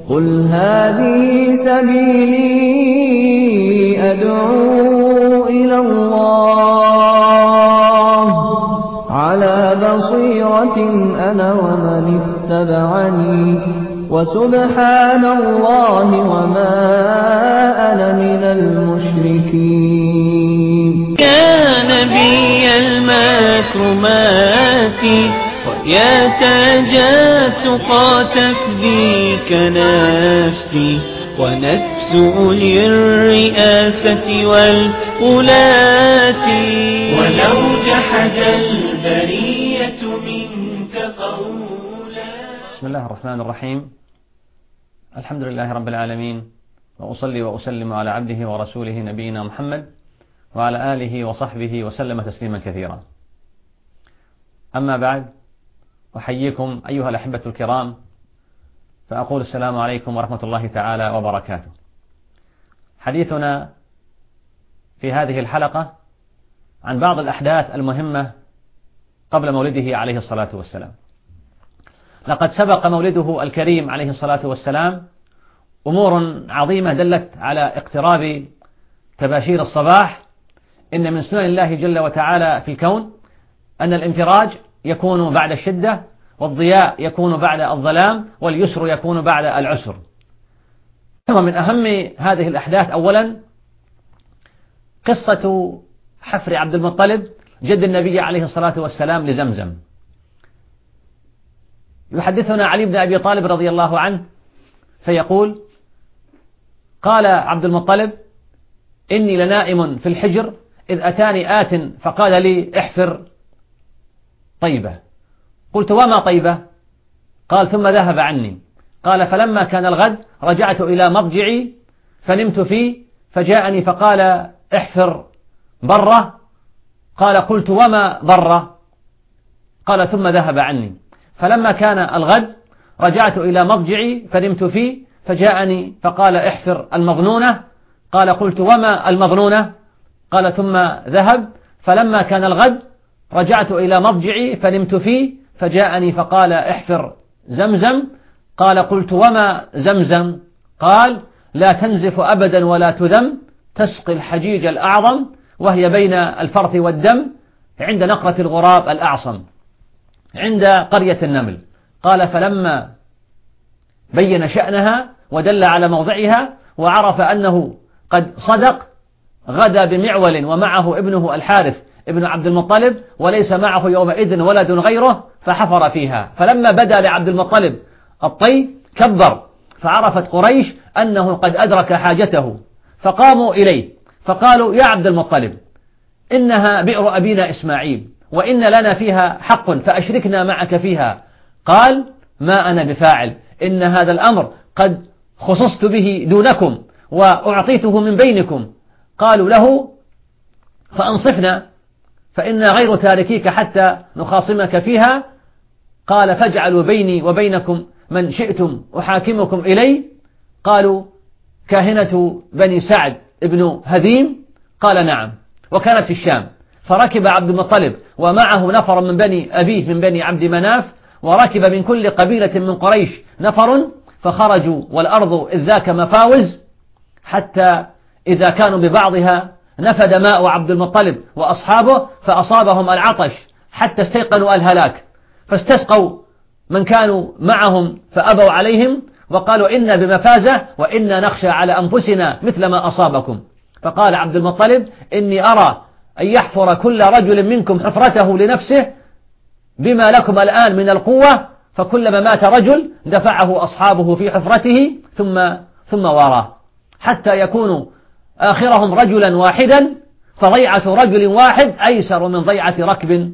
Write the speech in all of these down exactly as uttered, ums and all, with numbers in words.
قل هذه سبيلي أدعو إلى الله على بصيرة أنا ومن اتبعني وسبحان الله وما أنا من المشركين. يا نبي المكرمات ويا تاج التقى تفديك نفسي ونكسو للرئاسة والولاة ولو جحد البرية منك قولا. بسم الله الرحمن الرحيم. الحمد لله رب العالمين، وأصلي وأسلم على عبده ورسوله نبينا محمد وعلى آله وصحبه وسلم تسليما كثيرا. أما بعد، أحييكم أيها الأحبة الكرام، فأقول السلام عليكم ورحمة الله تعالى وبركاته. حديثنا في هذه الحلقة عن بعض الأحداث المهمة قبل مولده عليه الصلاة والسلام. لقد سبق مولده الكريم عليه الصلاة والسلام أمور عظيمة دلت على اقتراب تباشير الصباح. إن من سنن الله جل وتعالى في الكون أن الانفراج يكون بعد الشدة، والضياء يكون بعد الظلام، واليسر يكون بعد العسر. ومن أهم هذه الأحداث أولا قصة حفر عبد المطلب جد النبي عليه الصلاة والسلام لزمزم. يحدثنا علي بن أبي طالب رضي الله عنه فيقول: قال عبد المطلب: إني لنائم في الحجر إذ أتاني آت فقال لي: احفر طيبة. قلت: وما طيبة؟ قال: ثم ذهب عني. قال: فلما كان الغد رجعت إلى مضجعي فنمت فيه فجاءني فقال: احفر برة. قال: قلت: وما برة؟ قال: ثم ذهب عني. فلما كان الغد رجعت إلى مضجعي فنمت فيه فجاءني فقال: احفر المظنونة. قال: قلت: وما المظنونة؟ قال: ثم ذهب. فلما كان الغد رجعت إلى مضجعي فنمت فيه فجاءني فقال: احفر زمزم. قال: قلت: وما زمزم؟ قال: لا تنزف أبدا ولا تذم، تسقي الحجيج الأعظم وهي بين الفرث والدم عند نقرة الغراب الأعصم عند قرية النمل. قال: فلما بين شأنها ودل على موضعها وعرف أنه قد صدق غدا بمعول ومعه ابنه الحارث ابن عبد المطلب وليس معه يومئذ ولد غيره فحفر فيها. فلما بدا لعبد المطلب الطي كبر، فعرفت قريش أنه قد أدرك حاجته فقاموا إليه فقالوا: يا عبد المطلب، إنها بئر أبينا إسماعيل وإن لنا فيها حق فأشركنا معك فيها. قال: ما أنا بفاعل، إن هذا الأمر قد خصصت به دونكم وأعطيته من بينكم. قالوا له: فأنصفنا فإنا غير تاركيك حتى نخاصمك فيها. قال: فاجعلوا بيني وبينكم من شئتم أحاكمكم إلي. قالوا: كاهنة بني سعد ابن هذيم. قال: نعم. وكانت في الشام. فركب عبد المطلب ومعه نفر من بني أبيه من بني عبد مناف، وركب من كل قبيلة من قريش نفر، فخرجوا والأرض إذ ذاك مفاوز، حتى إذا كانوا ببعضها نفد ماء عبد المطلب وأصحابه فأصابهم العطش حتى استيقنوا الهلاك، فاستسقوا من كانوا معهم فأبوا عليهم وقالوا: إنا بمفازة وإنا نخشى على أنفسنا مثل ما أصابكم. فقال عبد المطلب: إني أرى أن يحفر كل رجل منكم حفرته لنفسه بما لكم الآن من القوة، فكلما مات رجل دفعه أصحابه في حفرته ثم ثم وراه حتى يكونوا آخرهم رجلا واحدا، فضيعة رجل واحد أيسر من ضيعة ركب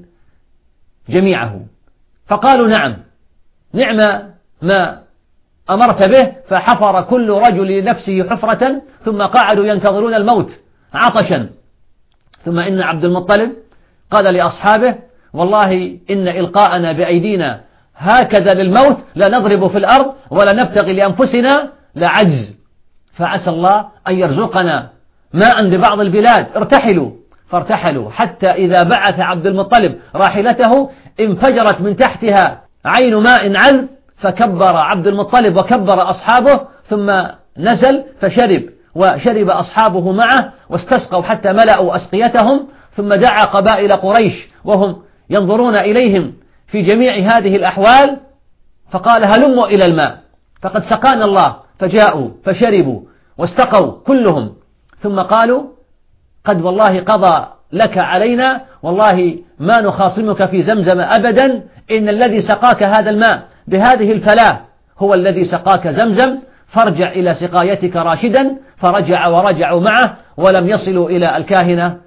جميعه. فقالوا: نعم، نعم ما أمرت به. فحفر كل رجل لنفسه حفرة ثم قعدوا ينتظرون الموت عطشا. ثم إن عبد المطلب قال لأصحابه: والله إن إلقاءنا بأيدينا هكذا للموت لا نضرب في الأرض ولا نبتغي لأنفسنا لعجز، فعسى الله أن يرزقنا ماء ببعض البلاد، ارتحلوا. فارتحلوا حتى إذا بعث عبد المطلب راحلته انفجرت من تحتها عين ماء عذب فكبر عبد المطلب وكبر أصحابه ثم نزل فشرب وشرب أصحابه معه واستسقوا حتى ملأوا أسقيتهم، ثم دعا قبائل قريش وهم ينظرون إليهم في جميع هذه الأحوال فقال هلموا إلى الماء فقد سقانا الله، فجاءوا فشربوا واستقوا كلهم، ثم قالوا قد والله قضى لك علينا، والله ما نخاصمك في زمزم أبدا، إن الذي سقاك هذا الماء بهذه الفلاة هو الذي سقاك زمزم، فارجع إلى سقايتك راشدا. فرجع ورجعوا معه ولم يصلوا إلى الكاهنة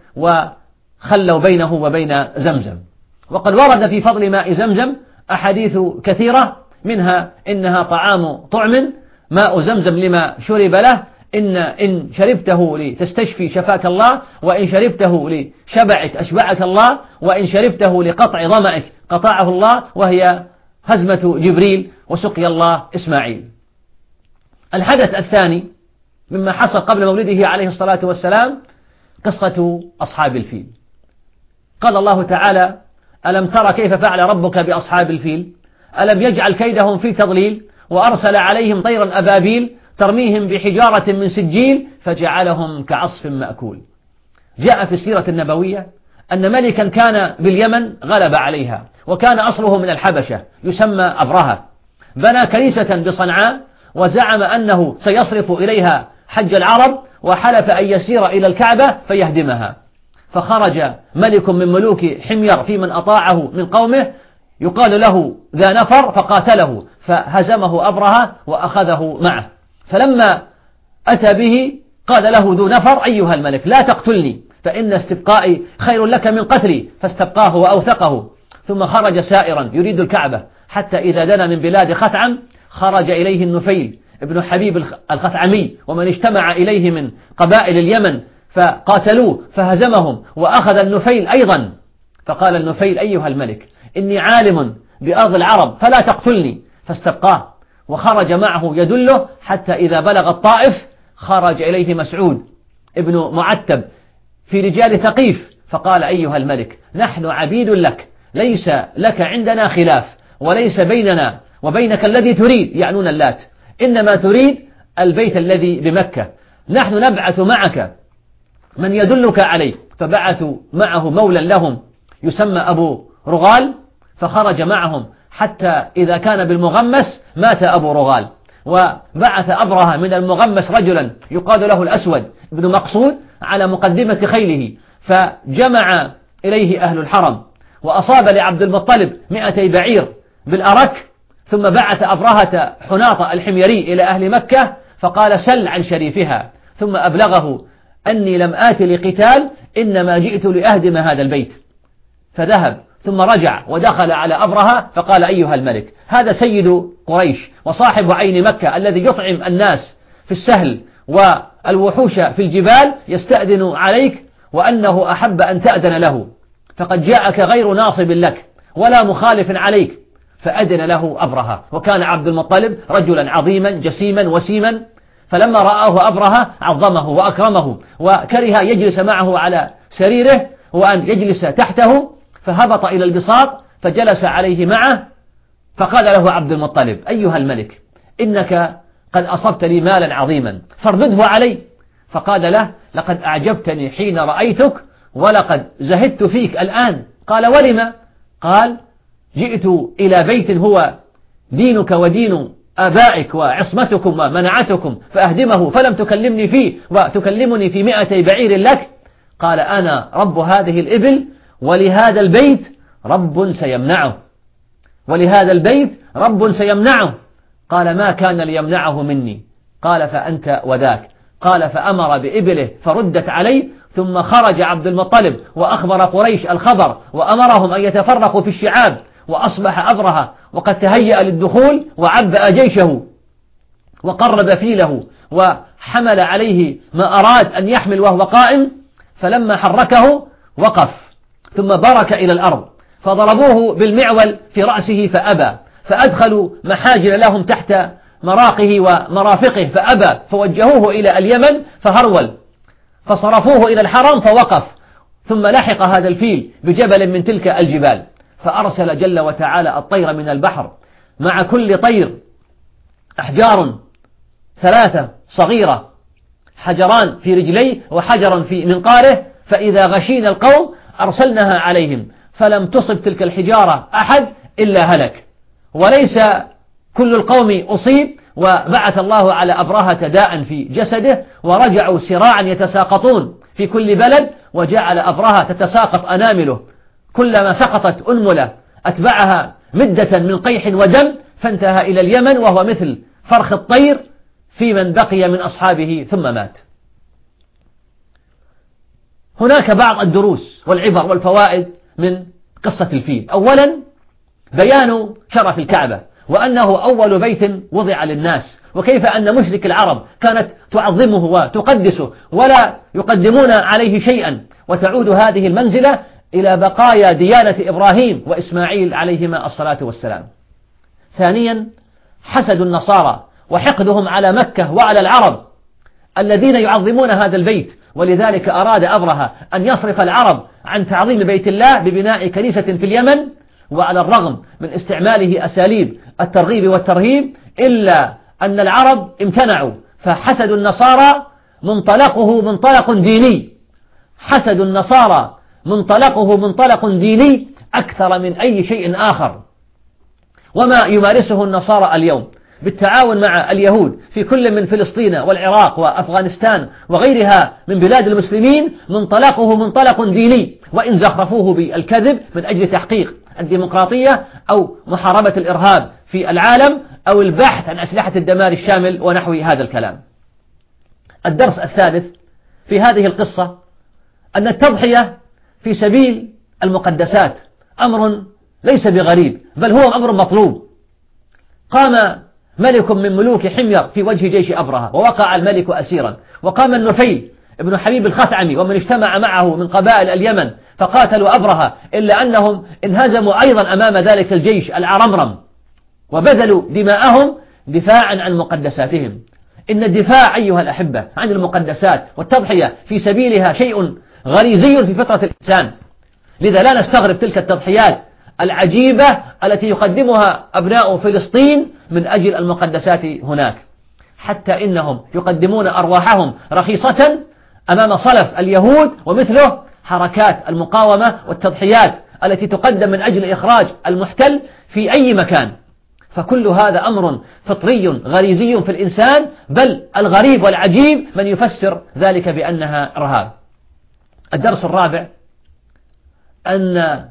وخلوا بينه وبين زمزم. وقد ورد في فضل ماء زمزم أحاديث كثيرة، منها إنها طعام طعم، ماء زمزم لما شرب له، إن إن شربته لتستشفي شفاك الله، وإن شربته لشبعك أشبعك الله، وإن شربته لقطع ظمأك قطعه الله، وهي هزمة جبريل وسقي الله إسماعيل. الحدث الثاني مما حصل قبل مولده عليه الصلاة والسلام قصة أصحاب الفيل. قال الله تعالى ألم تر كيف فعل ربك بأصحاب الفيل ألم يجعل كيدهم في تضليل وأرسل عليهم طيرا أبابيل ترميهم بحجارة من سجيل فجعلهم كعصف مأكول. جاء في السيرة النبوية أن ملكا كان باليمن غلب عليها، وكان أصله من الحبشة يسمى أبرهة، بنى كنيسة بصنعاء وزعم أنه سيصرف إليها حج العرب، وحلف أن يسير إلى الكعبة فيهدمها. فخرج ملك من ملوك حمير في من أطاعه من قومه يقال له ذا نفر فقاتله فهزمه أبرهة وأخذه معه. فلما أتى به قال له ذو نفر أيها الملك لا تقتلني فإن استبقائي خير لك من قتلي، فاستبقاه وأوثقه. ثم خرج سائرا يريد الكعبة، حتى إذا دنا من بلاد خثعم خرج إليه النفيل ابن حبيب الخثعمي ومن اجتمع إليه من قبائل اليمن فقاتلوه فهزمهم وأخذ النفيل أيضا. فقال النفيل أيها الملك إني عالم بأرض العرب فلا تقتلني، فاستبقاه وخرج معه يدله، حتى إذا بلغ الطائف خرج إليه مسعود ابن معتب في رجال ثقيف فقال أيها الملك نحن عبيد لك، ليس لك عندنا خلاف، وليس بيننا وبينك الذي تريد، يعنون اللات، إنما تريد البيت الذي بمكة، نحن نبعث معك من يدلك عليه. فبعثوا معه مولا لهم يسمى أبو رغال، فخرج معهم حتى إذا كان بالمغمس مات أبو رغال، وبعث أبرهة من المغمس رجلا يقال له الأسود بن مقصود على مقدمة خيله، فجمع إليه أهل الحرم وأصاب لعبد المطلب مئتي بعير بالأرك. ثم بعث أبرهة حناطة الحميري إلى أهل مكة فقال سل عن شريفها، ثم أبلغه أني لم آت لقتال إنما جئت لأهدم هذا البيت. فذهب ثم رجع ودخل على أبرهة فقال أيها الملك هذا سيد قريش وصاحب عين مكة الذي يطعم الناس في السهل والوحوش في الجبال يستأذن عليك، وأنه أحب أن تأذن له، فقد جاءك غير ناصب لك ولا مخالف عليك. فأذن له أبرهة، وكان عبد المطلب رجلا عظيما جسيما وسيما، فلما رآه أبرهة عظمه وأكرمه وكره يجلس معه على سريره وأن يجلس تحته، فهبط إلى البساط فجلس عليه معه. فقال له عبد المطلب أيها الملك إنك قد أصبت لي مالا عظيما فاردده علي. فقال له لقد أعجبتني حين رأيتك ولقد زهدت فيك الآن. قال ولما؟ قال جئت إلى بيت هو دينك ودين آبائك وعصمتكم ومنعتكم فأهدمه فلم تكلمني فيه وتكلمني في مئتي بعير لك. قال أنا رب هذه الإبل ولهذا البيت رب سيمنعه، ولهذا البيت رب سيمنعه. قال ما كان ليمنعه مني. قال فأنت وذاك. قال فأمر بإبله فردت عليه، ثم خرج عبد المطلب وأخبر قريش الخبر وأمرهم أن يتفرقوا في الشعاب، وأصبح أبرهة وقد تهيأ للدخول وعبأ جيشه وقرب فيله وحمل عليه ما أراد أن يحمل وهو قائم، فلما حركه وقف ثم برك إلى الأرض، فضربوه بالمعول في رأسه فأبى، فأدخلوا محاجر لهم تحت مراقه ومرافقه فأبى، فوجهوه إلى اليمن فهرول، فصرفوه إلى الحرم فوقف، ثم لحق هذا الفيل بجبل من تلك الجبال، فأرسل جل وتعالى الطير من البحر مع كل طير أحجار ثلاثة صغيرة، حجران في رجليه وحجرا في منقاره، فإذا غشينا القوم أرسلناها عليهم فلم تصب تلك الحجارة أحد إلا هلك. وليس كل القوم أصيب، وبعث الله على أبرهة داء في جسده ورجعوا سراعا يتساقطون في كل بلد، وجعل أبرهة تتساقط أنامله، كلما سقطت أنملة أتبعها مدة من قيح ودم، فانتهى إلى اليمن وهو مثل فرخ الطير في من بقي من أصحابه ثم مات. هناك بعض الدروس والعبر والفوائد من قصة الفيل. أولا بيان شرف الكعبة، وأنه أول بيت وضع للناس، وكيف أن مشرك العرب كانت تعظمه وتقدسه ولا يقدمون عليه شيئا، وتعود هذه المنزلة إلى بقايا ديانة إبراهيم وإسماعيل عليهما الصلاة والسلام. ثانيا حسد النصارى وحقدهم على مكة وعلى العرب الذين يعظمون هذا البيت، ولذلك أراد أبرهة أن يصرف العرب عن تعظيم بيت الله ببناء كنيسة في اليمن، وعلى الرغم من استعماله أساليب الترغيب والترهيب إلا أن العرب امتنعوا، فحسد النصارى منطلقه منطلق ديني، حسد النصارى منطلقه منطلق ديني أكثر من أي شيء آخر. وما يمارسه النصارى اليوم بالتعاون مع اليهود في كل من فلسطين والعراق وأفغانستان وغيرها من بلاد المسلمين منطلقه منطلق ديني، وإن زخرفوه بالكذب من أجل تحقيق الديمقراطية أو محاربة الإرهاب في العالم أو البحث عن أسلحة الدمار الشامل ونحو هذا الكلام. الدرس الثالث في هذه القصة أن التضحية في سبيل المقدسات أمر ليس بغريب، بل هو أمر مطلوب. قام ملك من ملوك حمير في وجه جيش أبرهة ووقع الملك أسيرا، وقام النفيل ابن حبيب الخثعمي ومن اجتمع معه من قبائل اليمن فقاتلوا أبرهة، إلا أنهم انهزموا أيضا أمام ذلك الجيش العرمرم وبذلوا دماءهم دفاعا عن مقدساتهم. إن الدفاع أيها الأحبة عن المقدسات والتضحية في سبيلها شيء غريزي في فطرة الإنسان، لذا لا نستغرب تلك التضحيات العجيبة التي يقدمها أبناء فلسطين من أجل المقدسات هناك، حتى إنهم يقدمون أرواحهم رخيصة أمام صلف اليهود ومثله حركات المقاومة والتضحيات التي تقدم من أجل إخراج المحتل في أي مكان. فكل هذا أمر فطري غريزي في الإنسان، بل الغريب والعجيب من يفسر ذلك بأنها إرهاب. الدرس الرابع أن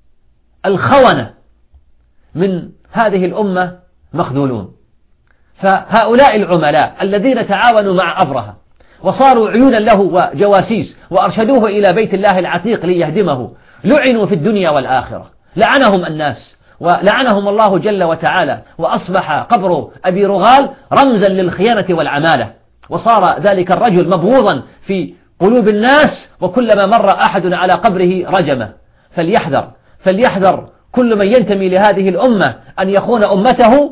الخونة من هذه الأمة مخذولون، فهؤلاء العملاء الذين تعاونوا مع أبرهة وصاروا عيونا له وجواسيس وأرشدوه إلى بيت الله العتيق ليهدمه لعنوا في الدنيا والآخرة، لعنهم الناس ولعنهم الله جل وتعالى، وأصبح قبر أبي رغال رمزا للخيانة والعمالة، وصار ذلك الرجل مبغوضا في قلوب الناس، وكلما مر أحد على قبره رجمه. فليحذر فليحذر كل من ينتمي لهذه الأمة أن يخون أمته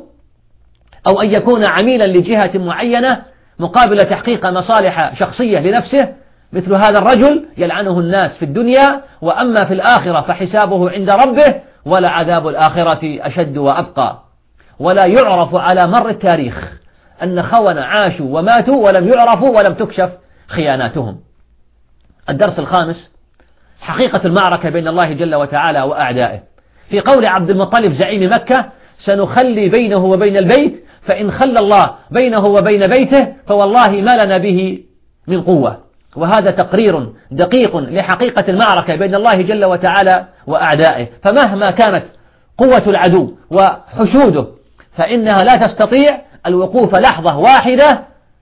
أو أن يكون عميلا لجهة معينة مقابل تحقيق مصالح شخصية لنفسه. مثل هذا الرجل يلعنه الناس في الدنيا، وأما في الآخرة فحسابه عند ربه، ولعذاب الآخرة أشد وأبقى. ولا يعرف على مر التاريخ أن خونة عاشوا وماتوا ولم يعرفوا ولم تكشف خياناتهم. الدرس الخامس حقيقة المعركة بين الله جل وتعالى وأعدائه، في قول عبد المطلب زعيم مكة: سنخلي بينه وبين البيت، فإن خلى الله بينه وبين بيته فوالله ما لنا به من قوة. وهذا تقرير دقيق لحقيقة المعركة بين الله جل وتعالى وأعدائه، فمهما كانت قوة العدو وحشوده فإنها لا تستطيع الوقوف لحظة واحدة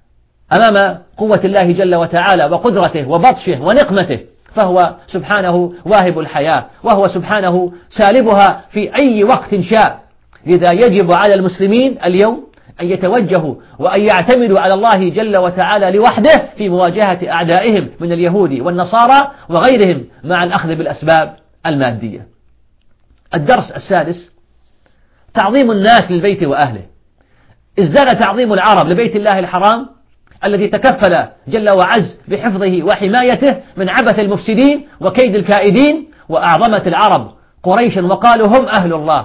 أمام قوة الله جل وتعالى وقدرته وبطشه ونقمته، فهو سبحانه واهب الحياة، وهو سبحانه سالبها في أي وقت شاء. لذا يجب على المسلمين اليوم أن يتوجهوا وأن يعتمدوا على الله جل وتعالى لوحده في مواجهة أعدائهم من اليهود والنصارى وغيرهم، مع الأخذ بالأسباب المادية. الدرس السادس تعظيم الناس للبيت وأهله. ازداد تعظيم العرب لبيت الله الحرام الذي تكفل جل وعز بحفظه وحمايته من عبث المفسدين وكيد الكائدين، وأعظمت العرب قريشا وقالوا هم أهل الله،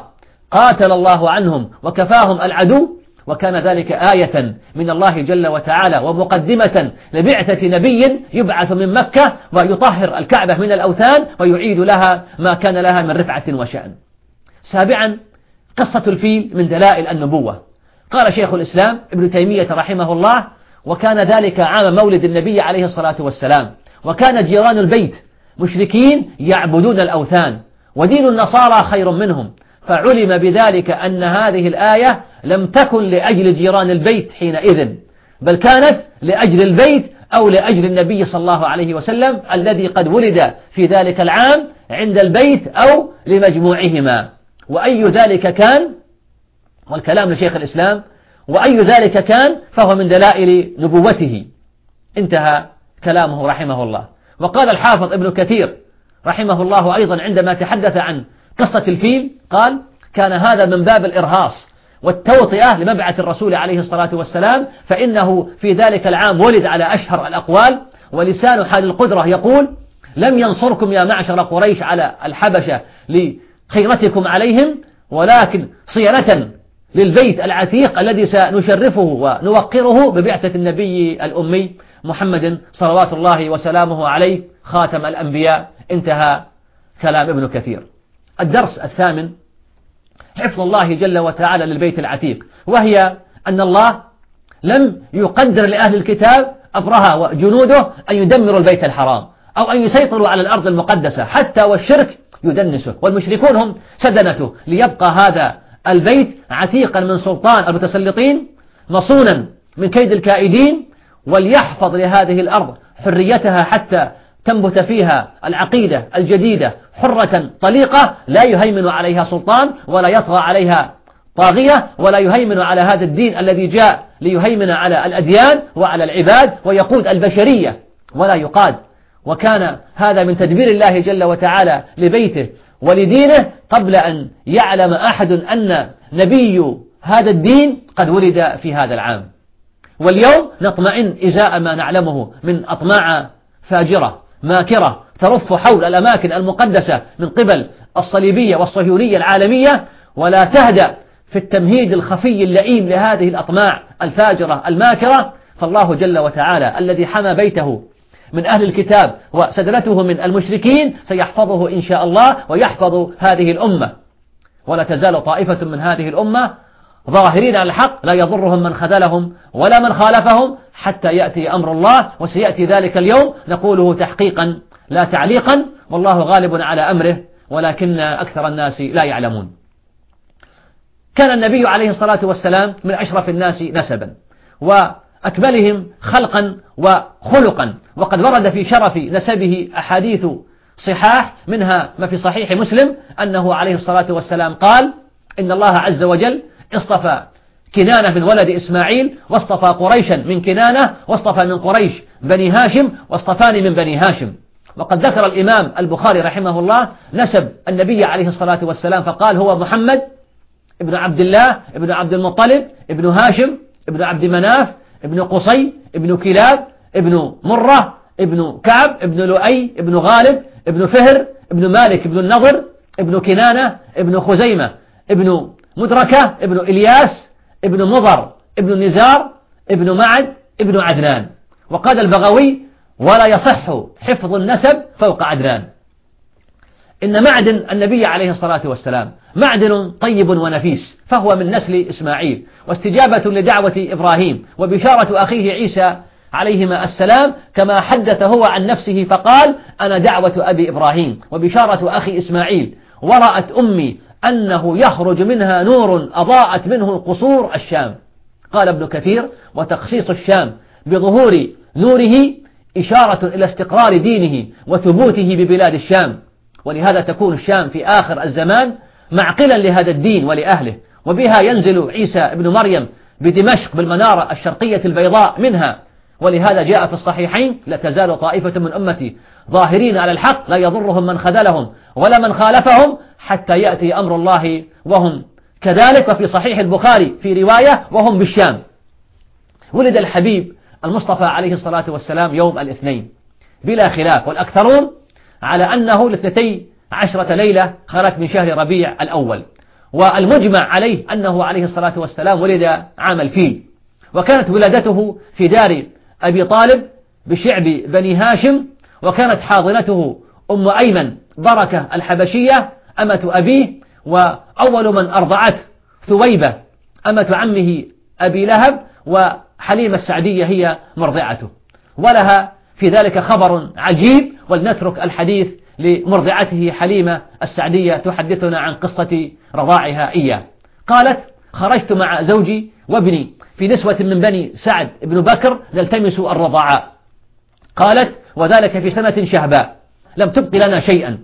قاتل الله عنهم وكفاهم العدو، وكان ذلك آية من الله جل وتعالى ومقدمة لبعثة نبي يبعث من مكة ويطهر الكعبة من الأوثان ويعيد لها ما كان لها من رفعة وشأن. سابعا، قصة الفيل من دلائل النبوة. قال شيخ الإسلام ابن تيمية رحمه الله: وكان ذلك عام مولد النبي عليه الصلاة والسلام، وكان جيران البيت مشركين يعبدون الأوثان، ودين النصارى خير منهم، فعلم بذلك أن هذه الآية لم تكن لأجل جيران البيت حينئذ، بل كانت لأجل البيت أو لأجل النبي صلى الله عليه وسلم الذي قد ولد في ذلك العام عند البيت أو لمجموعهما. وأي ذلك كان، والكلام لشيخ الإسلام، وأي ذلك كان فهو من دلائل نبوته. انتهى كلامه رحمه الله. وقال الحافظ ابن كثير رحمه الله أيضا عندما تحدث عن قصة الفيل قال: كان هذا من باب الإرهاص والتوطئة لمبعث الرسول عليه الصلاة والسلام، فإنه في ذلك العام ولد على أشهر الأقوال، ولسان حال القدرة يقول: لم ينصركم يا معشر قريش على الحبشة لخيرتكم عليهم، ولكن صيانة للبيت العتيق الذي سنشرفه ونوقره ببعثة النبي الأمي محمد صلوات الله وسلامه عليه خاتم الأنبياء. انتهى كلام ابن كثير. الدرس الثامن: حفظ الله جل وتعالى للبيت العتيق، وهي أن الله لم يقدر لأهل الكتاب أبرهة وجنوده أن يدمروا البيت الحرام أو أن يسيطروا على الأرض المقدسة، حتى والشرك يدنسه، والمشركون هم سدنته، ليبقى هذا البيت عتيقا من سلطان المتسلطين، مصونا من كيد الكائدين، وليحفظ لهذه الأرض حريتها حتى تنبت فيها العقيدة الجديدة حرة طليقة، لا يهيمن عليها سلطان ولا يطغى عليها طاغية، ولا يهيمن على هذا الدين الذي جاء ليهيمن على الأديان وعلى العباد ويقود البشرية ولا يقاد. وكان هذا من تدبير الله جل وتعالى لبيته ولدينه قبل أن يعلم أحد أن نبي هذا الدين قد ولد في هذا العام. واليوم نطمئن إزاء ما نعلمه من أطماع فاجرة ماكرة ترف حول الأماكن المقدسة من قبل الصليبية والصهيونية العالمية، ولا تهدأ في التمهيد الخفي اللئيم لهذه الأطماع الفاجرة الماكرة. فالله جل وتعالى الذي حمى بيته من أهل الكتاب وسدرته من المشركين سيحفظه إن شاء الله ويحفظ هذه الأمة، ولا تزال طائفة من هذه الأمة ظاهرين على الحق لا يضرهم من خذلهم ولا من خالفهم حتى يأتي أمر الله، وسيأتي ذلك اليوم نقوله تحقيقا لا تعليقا، والله غالب على أمره ولكن أكثر الناس لا يعلمون. كان النبي عليه الصلاة والسلام من أشرف الناس نسبا وأكملهم خلقا وخلقا، وقد ورد في شرف نسبه أحاديث صحاح، منها ما في صحيح مسلم أنه عليه الصلاة والسلام قال: إن الله عز وجل اصطفى كنانة من ولد إسماعيل، واصطفى قريشا من كنانة، واصطفى من قريش بني هاشم، واصطفاني من بني هاشم. وقد ذكر الإمام البخاري رحمه الله نسب النبي عليه الصلاة والسلام فقال: هو محمد ابن عبد الله ابن عبد المطلب ابن هاشم ابن عبد مناف ابن قصي ابن كلاب ابن مرة ابن كعب ابن لؤي ابن غالب ابن فهر ابن مالك ابن النضر ابن كنانة ابن خزيمة ابن مدركة ابن إلياس ابن مضر ابن نزار ابن معد ابن عدنان. وقال البغوي: ولا يصح حفظ النسب فوق عدنان. إن معدن النبي عليه الصلاة والسلام معدن طيب ونفيس، فهو من نسل إسماعيل، واستجابة لدعوة إبراهيم، وبشارة أخيه عيسى عليهما السلام، كما حدث هو عن نفسه فقال: أنا دعوة أبي إبراهيم وبشارة أخي إسماعيل، ورأت أمي أنه يخرج منها نور أضاءت منه قصور الشام. قال ابن كثير: وتخصيص الشام بظهور نوره إشارة إلى استقرار دينه وثبوته ببلاد الشام، ولهذا تكون الشام في آخر الزمان معقلا لهذا الدين ولأهله، وبها ينزل عيسى ابن مريم بدمشق بالمنارة الشرقية البيضاء منها. ولهذا جاء في الصحيحين: لا تزال طائفة من أمتي ظاهرين على الحق لا يضرهم من خذلهم ولا من خالفهم حتى يأتي أمر الله وهم كذلك. وفي صحيح البخاري في رواية: وهم بالشام. ولد الحبيب المصطفى عليه الصلاة والسلام يوم الاثنين بلا خلاف، والأكثرون على أنه لاثنتي عشرة ليلة خلت من شهر ربيع الأول. والمجمع عليه أنه عليه الصلاة والسلام ولد عام الفيل، وكانت ولادته في دار أبي طالب بشعب بني هاشم، وكانت حاضنته أم أيمن بركة الحبشية أمة أبيه، وأول من أرضعته ثويبة أمة عمه أبي لهب، وحليمة السعدية هي مرضعته. ولها في ذلك خبر عجيب، ولنترك الحديث لمرضعته حليمة السعدية تحدثنا عن قصة رضاعها إياه. قالت: خرجت مع زوجي وابني في نسوة من بني سعد بن بكر نلتمس الرضاعاء. قالت: وذلك في سنة شهباء لم تبق لنا شيئا،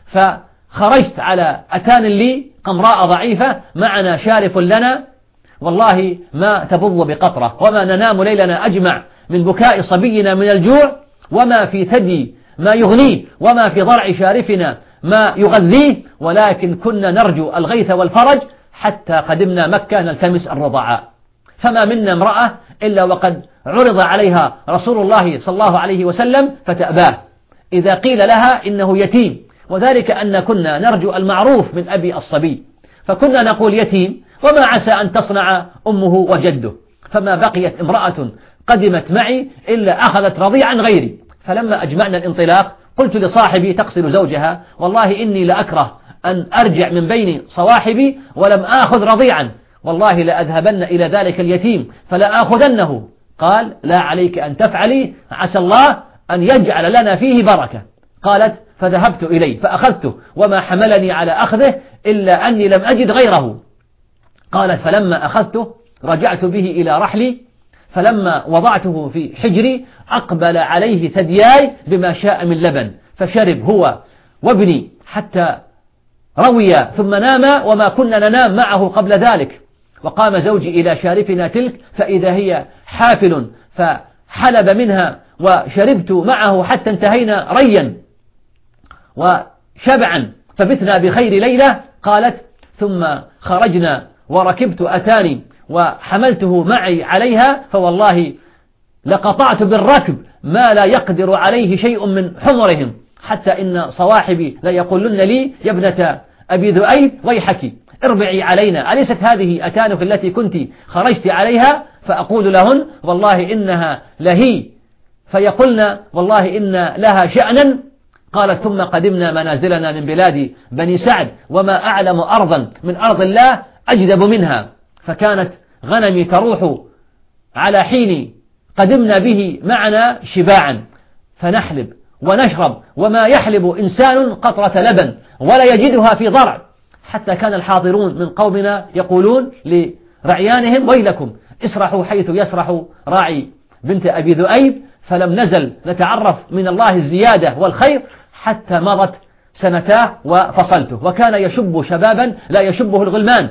فخرجت على أتان لي قمراء ضعيفة معنا شارف لنا، والله ما تبض بقطرة، وما ننام ليلنا أجمع من بكاء صبينا من الجوع، وما في ثدي ما يغنيه، وما في ضرع شارفنا ما يغذيه، ولكن كنا نرجو الغيث والفرج حتى قدمنا مكة نلتمس الرضاعاء. فما منا امرأة إلا وقد عرض عليها رسول الله صلى الله عليه وسلم فتأباه إذا قيل لها إنه يتيم، وذلك أن كنا نرجو المعروف من أبي الصبي، فكنا نقول يتيم وما عسى أن تصنع أمه وجده. فما بقيت امرأة قدمت معي إلا أخذت رضيعا غيري. فلما أجمعنا الانطلاق قلت لصاحبي تقصد زوجها: والله إني لأكره أن أرجع من بين صواحبي ولم آخذ رضيعا، والله لأذهبن إلى ذلك اليتيم فلا آخذنه. قال: لا عليك أن تفعلي، عسى الله أن يجعل لنا فيه بركة. قالت: فذهبت إليه فأخذته، وما حملني على أخذه إلا أني لم أجد غيره. قالت: فلما أخذته رجعت به إلى رحلي، فلما وضعته في حجري أقبل عليه ثدياي بما شاء من لبن، فشرب هو وابني حتى روي ثم نام، وما كنا ننام معه قبل ذلك. وقام زوجي إلى شارفنا تلك فإذا هي حافل، فحلب منها وشربت معه حتى انتهينا ريا وشبعا، فبتنا بخير ليلة. قالت: ثم خرجنا وركبت أتاني وحملته معي عليها، فوالله لقطعت بالركب ما لا يقدر عليه شيء من حمرهم، حتى إن صواحبي لا يقولن لي: يا ابنة أبي ذؤيب ويحك اربعي علينا، أليست هذه أتانك التي كنت خرجت عليها؟ فأقول لهن: والله إنها لهي، فيقولن: والله إن لها شأنا. قالت: ثم قدمنا منازلنا من بلاد بني سعد، وما أعلم أرضا من أرض الله أجدب منها، فكانت غنمي تروح على حين قدمنا به معنا شباعا، فنحلب ونشرب، وما يحلب إنسان قطرة لبن ولا يجدها في ضرع، حتى كان الحاضرون من قومنا يقولون لرعيانهم: ويلكم اسرحوا حيث يسرح راعي بنت أبي ذؤيب. فلم نزل نتعرف من الله الزيادة والخير حتى مضت سنتاه وفصلته، وكان يشب شبابا لا يشبه الغلمان،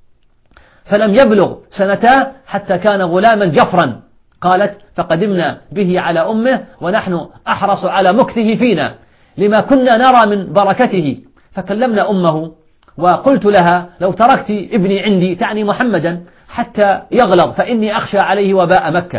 فلم يبلغ سنتاه حتى كان غلاما جفرا. قالت: فقدمنا به على أمه ونحن أحرص على مكثه فينا لما كنا نرى من بركته، فكلمنا أمه وقلت لها: لو تركت ابني عندي، تعني محمدا، حتى يغلظ فإني أخشى عليه وباء مكة.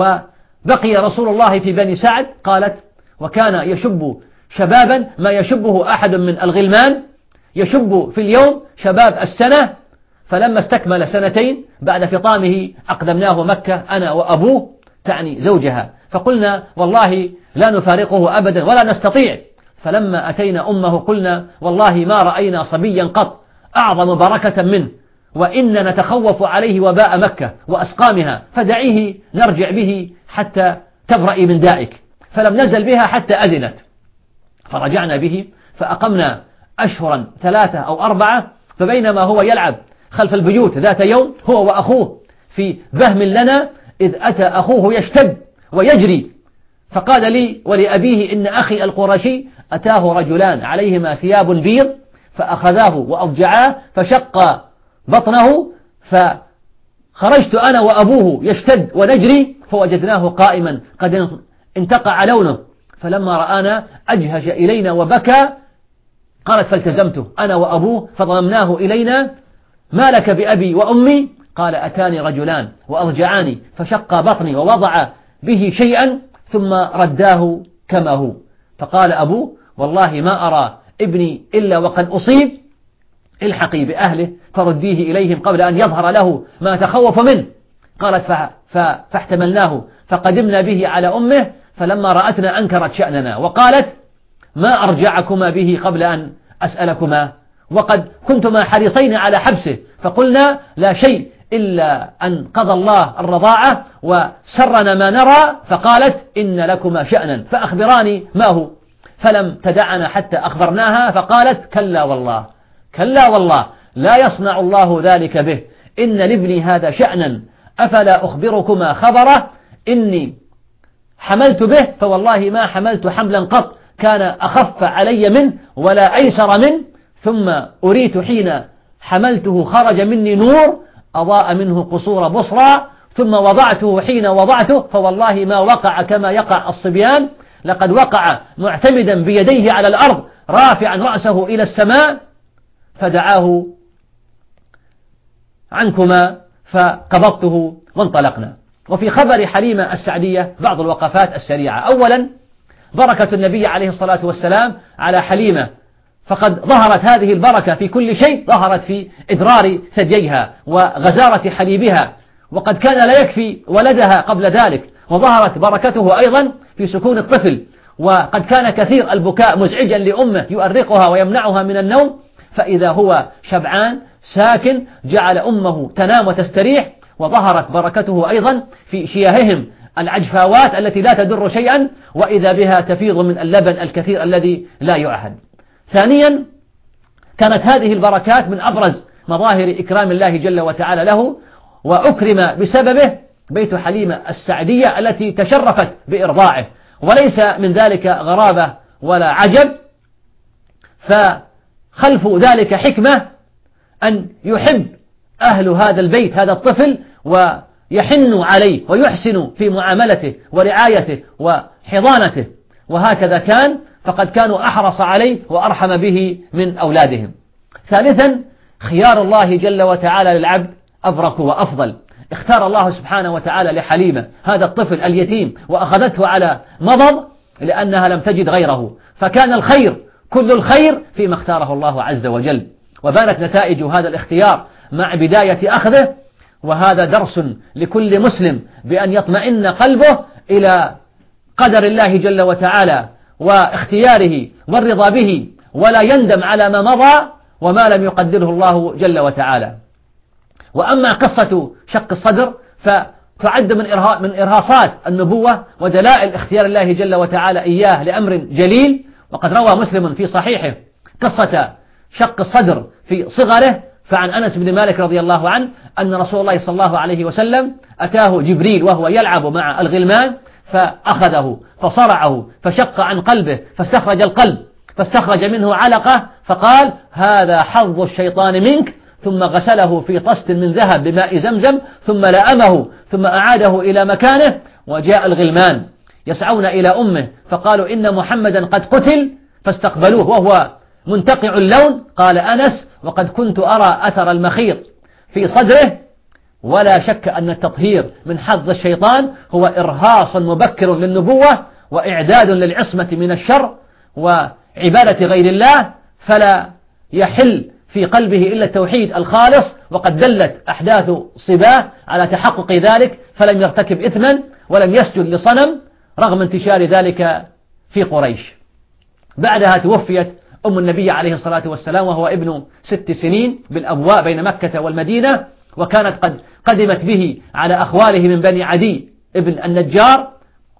وبقي رسول الله في بني سعد. قالت: وكان يشب شبابا ما يشبه أحد من الغلمان، يشب في اليوم شباب السنة. فلما استكمل سنتين بعد فطامه أقدمناه مكة أنا وأبوه، تعني زوجها، فقلنا: والله لا نفارقه أبدا ولا نستطيع. فلما أتينا أمه قلنا: والله ما رأينا صبيا قط أعظم بركة منه، وإن نتخوف عليه وباء مكة وأسقامها، فدعيه نرجع به حتى تبرئي من دائك. فلم نزل بها حتى أذنت، فرجعنا به فأقمنا أشهرا ثلاثة أو أربعة. فبينما هو يلعب خلف البيوت ذات يوم هو وأخوه في بهم لنا، إذ أتى أخوه يشتد ويجري، فقال لي ولأبيه: إن أخي القرشي أتاه رجلان عليهما ثياب بيض، فأخذاه وأضجعاه فشق بطنه، فخرجت أنا وأبوه يشتد ونجري، فوجدناه قائما قد انتقع لونه، فلما رآنا أجهش إلينا وبكى. قالت: فالتزمته أنا وأبوه فضممناه إلينا: ما لك بأبي وأمي؟ قال: أتاني رجلان وأضجعاني فشق بطني ووضع به شيئا ثم رداه كما هو. فقال أبوه: والله ما أرى ابني إلا وقد أصيب الحقي بأهله فرديه إليهم قبل أن يظهر له ما تخوف منه. قالت فاحتملناه فقدمنا به على أمه، فلما رأتنا أنكرت شأننا وقالت ما أرجعكما به قبل أن أسألكما، وقد كنتما حريصين على حبسه، فقلنا لا شيء إلا أن قضى الله الرضاعة وسرنا ما نرى، فقالت إن لكما شأنا فأخبراني ما هو، فلم تدعنا حتى أخبرناها فقالت كلا والله كلا والله لا يصنع الله ذلك به، إن لابني هذا شأنا أفلا أخبركما خبره، إني حملت به فوالله ما حملت حملا قط كان أخف علي منه ولا أيسر منه، ثم أريت حين حملته خرج مني نور أضاء منه قصور بصرى، ثم وضعته حين وضعته فوالله ما وقع كما يقع الصبيان، لقد وقع معتمدا بيديه على الأرض رافعا رأسه إلى السماء، فدعاه عنكما فقبضته وانطلقنا. وفي خبر حليمة السعدية بعض الوقفات السريعة. أولا بركة النبي عليه الصلاة والسلام على حليمة، فقد ظهرت هذه البركة في كل شيء، ظهرت في إدرار ثدييها وغزارة حليبها، وقد كان لا يكفي ولدها قبل ذلك، وظهرت بركته أيضا في سكون الطفل، وقد كان كثير البكاء مزعجا لأمه يؤرقها ويمنعها من النوم، فإذا هو شبعان ساكن جعل أمه تنام وتستريح، وظهرت بركته أيضا في شياههم العجفاوات التي لا تدر شيئا، وإذا بها تفيض من اللبن الكثير الذي لا يعهد. ثانيا كانت هذه البركات من أبرز مظاهر إكرام الله جل وتعالى له، وأكرم بسببه بيت حليمة السعدية التي تشرفت بإرضاعه، وليس من ذلك غرابة ولا عجب، فخلف ذلك حكمة أن يحب أهل هذا البيت هذا الطفل ويحن عليه ويحسن في معاملته ورعايته وحضانته، وهكذا كان، فقد كانوا أحرص عليه وأرحم به من أولادهم. ثالثا خيار الله جل وتعالى للعبد أبرك وأفضل، اختار الله سبحانه وتعالى لحليمة هذا الطفل اليتيم وأخذته على مضض لأنها لم تجد غيره، فكان الخير كل الخير فيما اختاره الله عز وجل، وبانت نتائج هذا الاختيار مع بداية أخذه. وهذا درس لكل مسلم بأن يطمئن قلبه إلى قدر الله جل وتعالى واختياره والرضا به، ولا يندم على ما مضى وما لم يقدره الله جل وتعالى. وأما قصة شق الصدر فتعد من إرها من إرهاصات النبوة ودلائل اختيار الله جل وتعالى إياه لأمر جليل. وقد روى مسلم في صحيحه قصة شق الصدر في صغره، فعن أنس بن مالك رضي الله عنه أن رسول الله صلى الله عليه وسلم أتاه جبريل وهو يلعب مع الغلمان فأخذه فصرعه فشق عن قلبه فاستخرج القلب فاستخرج منه علقة، فقال هذا حظ الشيطان منك، ثم غسله في طست من ذهب بماء زمزم ثم لأمه ثم أعاده إلى مكانه. وجاء الغلمان يسعون إلى أمه فقالوا إن محمدا قد قتل، فاستقبلوه وهو منتقع اللون. قال أنس وقد كنت أرى أثر المخيط في صدره. ولا شك أن التطهير من حظ الشيطان هو إرهاص مبكر للنبوة وإعداد للعصمة من الشر وعبادة غير الله، فلا يحل في قلبه إلا التوحيد الخالص، وقد دلت أحداث صباه على تحقق ذلك، فلم يرتكب إثما ولم يسجد لصنم رغم انتشار ذلك في قريش. بعدها توفيت أم النبي عليه الصلاة والسلام وهو ابن ست سنين بالأبواء بين مكة والمدينة، وكانت قد قدمت به على أخواله من بني عدي ابن النجار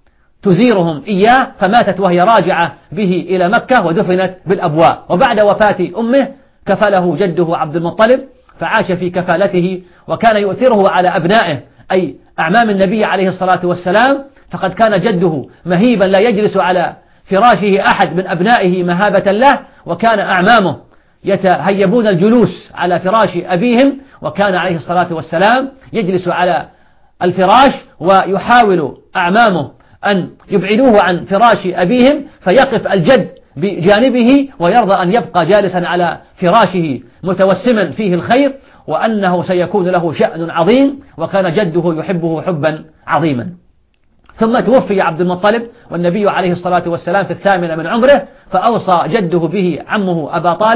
تزيرهم إياه، فماتت وهي راجعة به إلى مكة ودفنت بالأبواء. وبعد وفاة أمه كفله جده عبد المطلب فعاش في كفالته، وكان يؤثره على أبنائه أي أعمام النبي عليه الصلاة والسلام، فقد كان جده مهيبا لا يجلس على فراشه أحد من أبنائه مهابة له، وكان أعمامه يتهيبون الجلوس على فراش أبيهم، وكان عليه الصلاة والسلام يجلس على الفراش ويحاول أعمامه أن يبعدوه عن فراش أبيهم، فيقف الجد بجانبه ويرضى أن يبقى جالسا على فراشه متوسما فيه الخير، وأنه سيكون له شأن عظيم، وكان جده يحبه حبا عظيما. ثم توفي عبد المطلب والنبي عليه الصلاة والسلام في الثامنة من عمره، فأوصى جده به عمه أبا طالب،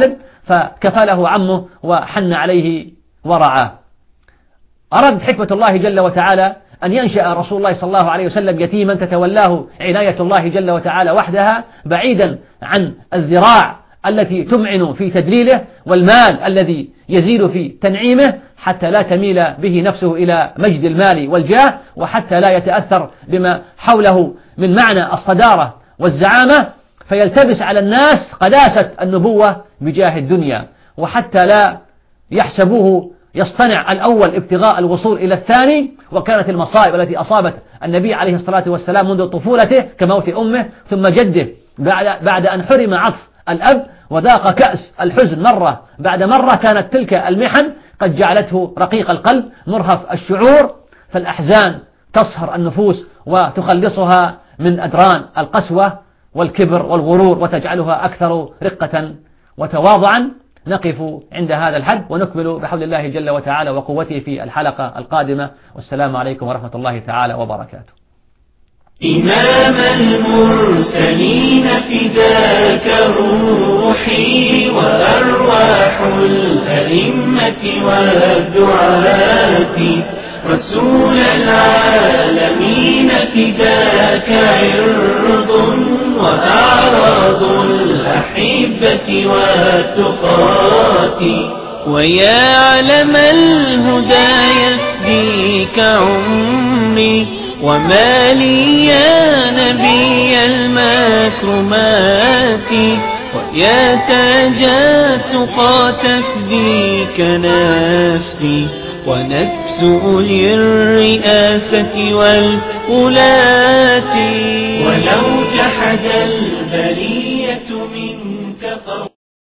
فكفله عمه وحن عليه ورعاه. أرد حكمة الله جل وتعالى أن ينشأ رسول الله صلى الله عليه وسلم يتيما تتولاه عناية الله جل وتعالى وحدها، بعيدا عن الذراع التي تمعن في تدليله والمال الذي يزيد في تنعيمه، حتى لا تميل به نفسه إلى مجد المال والجاه، وحتى لا يتأثر بما حوله من معنى الصدارة والزعامة فيلتبس على الناس قداسة النبوة بجاه الدنيا، وحتى لا يحسبوه يصطنع الأول ابتغاء الوصول إلى الثاني. وكانت المصائب التي أصابت النبي عليه الصلاة والسلام منذ طفولته كموت أمه ثم جده بعد, بعد أن حرم عطف الأب وذاق كأس الحزن مرة بعد مرة، كانت تلك المحن قد جعلته رقيق القلب مرهف الشعور، فالأحزان تصهر النفوس وتخلصها من أدران القسوة والكبر والغرور وتجعلها أكثر رقة وتواضعا. نقف عند هذا الحد ونكمل بحول الله جل وتعالى وقوته في الحلقة القادمة، والسلام عليكم ورحمة الله تعالى وبركاته. إمام المرسلين فداك روحي وأرواح الأئمة والدعاة، رسول العالمين فداك عرض وأعراض الأحبة والتقاة، ويا علم الهدى يفديك عمري وما لي يا نبي المكرمات، ويا تاج التقى تفديك نفسي ونفس أولي الرئاسة والولاة، ولو جحد البرية